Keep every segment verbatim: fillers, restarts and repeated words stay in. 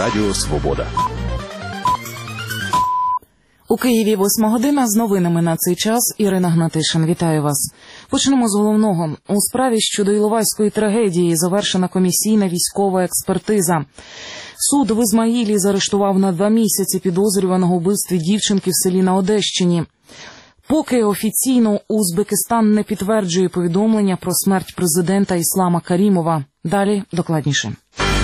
Радіо Свобода. У Києві восьма година. З новинами на цей час Ірина Гнатишин. Вітаю вас. Почнемо з головного. У справі щодо Іловайської трагедії завершена комісійна військова експертиза. Суд в Ізмаїлі заарештував на два місяці підозрюваного у вбивстві дівчинки в селі на Одещині. Поки офіційно Узбекистан не підтверджує повідомлення про смерть президента Іслама Карімова. Далі докладніше.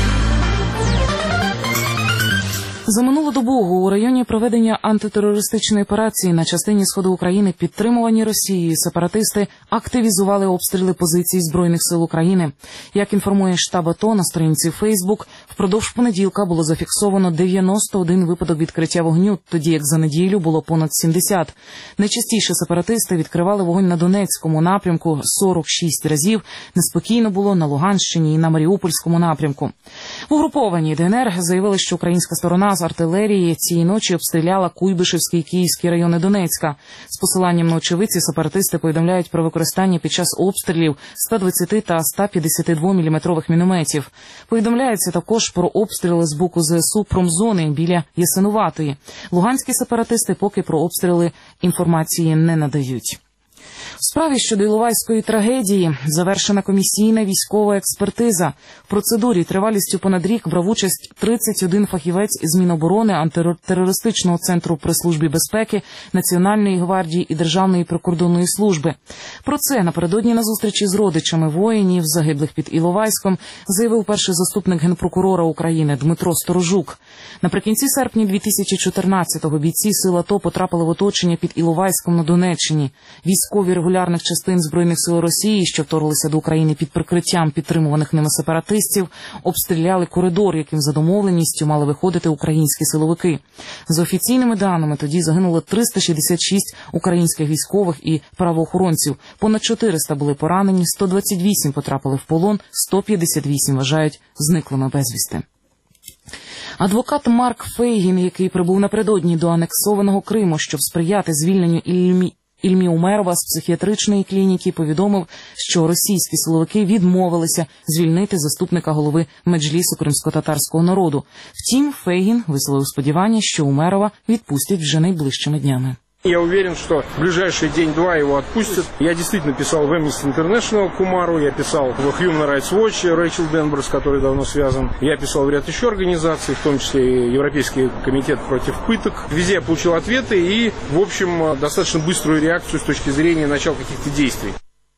За минулу добу у районі проведення антитерористичної операції на частині сходу України, підтримувані Росією, сепаратисти активізували обстріли позицій Збройних сил України. Як інформує штаб АТО на сторінці Фейсбук, впродовж понеділка було зафіксовано дев'яносто один випадок відкриття вогню, тоді як за неділю було понад сімдесят. Найчастіше сепаратисти відкривали вогонь на Донецькому напрямку сорок шість разів, неспокійно було на Луганщині і на Маріупольському напрямку. В угрупованій ДНР заявили, що українська сторона з артилерії цієї ночі обстріляла Куйбишевський і Київський райони Донецька. З посиланням на очевидці сепаратисти повідомляють про використання під час обстрілів ста двадцяти та ста п'ятдесяти двох міліметрових мінометів. Повідомляється також про обстріли з боку ЗСУ промзони біля Ясинуватої. Луганські сепаратисти поки про обстріли інформації не надають. В справі щодо Іловайської трагедії завершена комісійна військова експертиза. В процедурі тривалістю понад рік брав участь тридцять один фахівець із Міноборони, антитерористичного центру при Службі безпеки, Національної гвардії і Державної прикордонної служби. Про це напередодні на зустрічі з родичами воїнів, загиблих під Іловайськом, заявив перший заступник Генпрокурора України Дмитро Сторожук. Наприкінці серпня дві тисячі чотирнадцятого бійці сил АТО потрапили в оточення під Іловайськом на Донеччині. Військові регулярних частин Збройних сил Росії, що вторглися до України під прикриттям підтримуваних ними сепаратистів, обстріляли коридор, яким за домовленістю мали виходити українські силовики. За офіційними даними, тоді загинуло триста шістдесят шість українських військових і правоохоронців. Понад чотириста були поранені, сто двадцять вісім потрапили в полон, сто п'ятдесят вісім вважають зниклими безвісти. Адвокат Марк Фейгін, який прибув напередодні до анексованого Криму, щоб сприяти звільненню Ільмі Ільмі Умерова з психіатричної клініки, повідомив, що російські силовики відмовилися звільнити заступника голови Меджлісу кримськотатарського народу. Втім, Фейгін висловив сподівання, що Умерова відпустять вже найближчими днями. Я уверен, что в ближайший день-два его отпустят. Я действительно писал в Amnesty International Кумару, я писал в Human Rights Watch Рэйчел Денбер, с которой давно связан. Я писал в ряд еще организаций, в том числе и Европейский комитет против пыток. Везде я получил ответы и, в общем, достаточно быструю реакцию с точки зрения начала каких-то действий.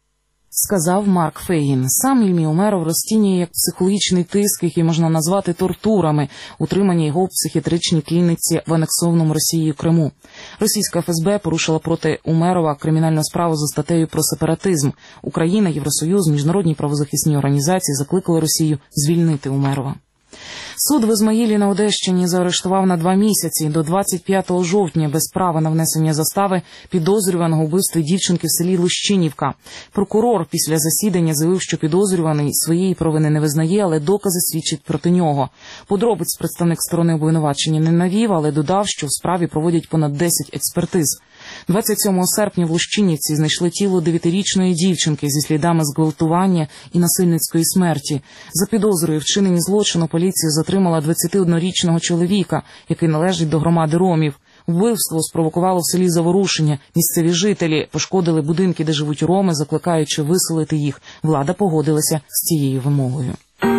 Сказав Марк Фейгін. Сам Ільмі Умеров розцінює як психологічний тиск, який можна назвати тортурами, утримання його в психіатричній клініці в анексованому Росією Криму. Російська еф ес бе порушила проти Умерова кримінальну справу за статтею про сепаратизм. Україна, Євросоюз, міжнародні правозахисні організації закликали Росію звільнити Умерова. Суд в Ізмаїлі на Одещині заарештував на два місяці до двадцять п'ятого жовтня без права на внесення застави підозрюваного у вбивстві дівчинки в селі Лущинівка. Прокурор після засідання заявив, що підозрюваний своєї провини не визнає, але докази свідчать проти нього. Подробиць представник сторони обвинувачення не навів, але додав, що в справі проводять понад десять експертиз. двадцять сьомого серпня в Лущинівці знайшли тіло дев'ятирічної дівчинки зі слідами зґвалтування і насильницької смерті. За підозрою вчинення злочину поліція затримала двадцятиоднорічного чоловіка, який належить до громади ромів. Вбивство спровокувало в селі заворушення. Місцеві жителі пошкодили будинки, де живуть роми, закликаючи виселити їх. Влада погодилася з цією вимогою.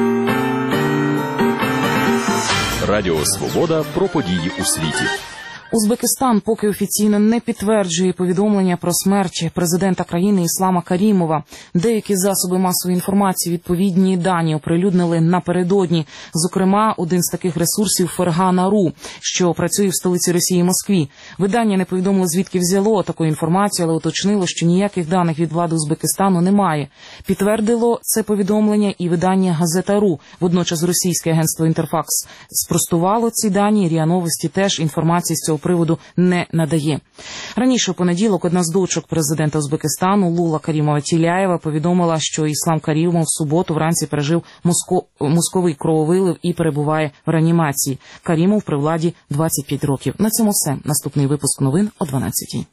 Радіо Свобода про події у світі. Узбекистан поки офіційно не підтверджує повідомлення про смерть президента країни Іслама Карімова. Деякі засоби масової інформації відповідні дані оприлюднили напередодні. Зокрема, один з таких ресурсів – Фергана.ру, що працює в столиці Росії – Москві. Видання не повідомило, звідки взяло таку інформацію, але уточнило, що ніяких даних від влади Узбекистану немає. Підтвердило це повідомлення і видання Газета.ру. Водночас російське агентство «Інтерфакс» спростувало ці дані, РІА Новості теж інформації з цього приводу не надає. Раніше у понеділок одна з дочок президента Узбекистану Лула Карімова-Тіляєва повідомила, що Іслам Карімов в суботу вранці пережив мозко... мозковий крововилив і перебуває в реанімації. Карімов при владі двадцять п'ять років. На цьому все. Наступний випуск новин о дванадцятій.